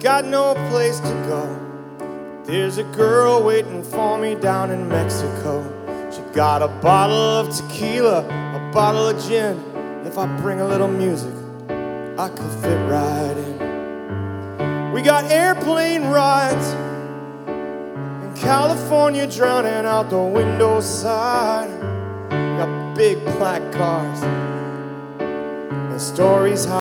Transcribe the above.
got no place to go. There's a girl waiting for me down in Mexico. She got a bottle of tequila, a bottle of gin. If I bring a little music, I could fit right in. We got airplane rides in California, drowning out the window side. We got big black cars and stories